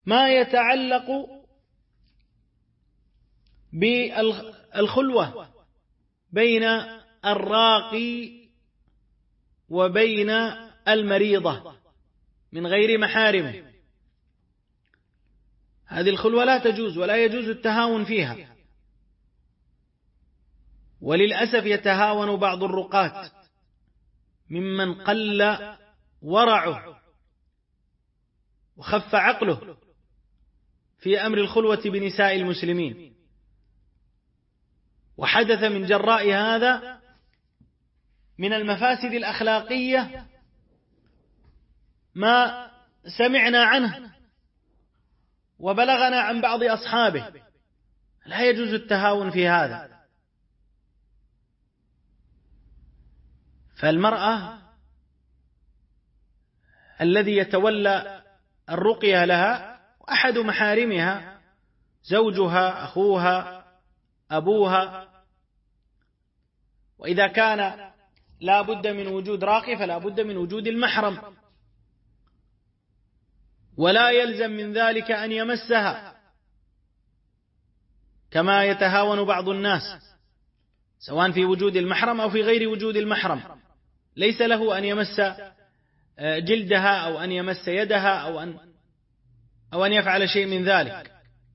ما يتعلق بالخلوة بين الراقي وبين المريضة من غير محارم. هذه الخلوة لا تجوز ولا يجوز التهاون فيها، وللأسف يتهاون بعض الرقاة ممن قل ورعه وخف عقله في أمر الخلوة بنساء المسلمين، وحدث من جراء هذا من المفاسد الأخلاقية ما سمعنا عنه وبلغنا عن بعض أصحابه. لا يجوز التهاون في هذا. فالمرأة الذي يتولى الرقية لها أحد محارمها زوجها، أخوها، أبوها، وإذا كان لا بد من وجود راقي فلا بد من وجود المحرم، ولا يلزم من ذلك أن يمسها كما يتهاون بعض الناس، سواء في وجود المحرم أو في غير وجود المحرم. ليس له أن يمس جلدها أو أن يمس يدها أو أن يفعل شيء من ذلك.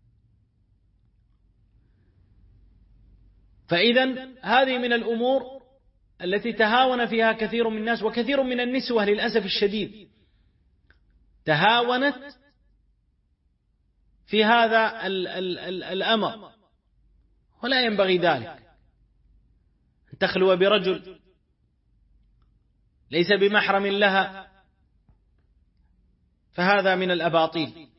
فإذا هذه من الأمور التي تهاون فيها كثير من الناس، وكثير من النسوة للأسف الشديد تهاونت في هذا الأمر، ولا ينبغي ذلك أن تخلو برجل ليس بمحرم لها، فهذا من الأباطيل.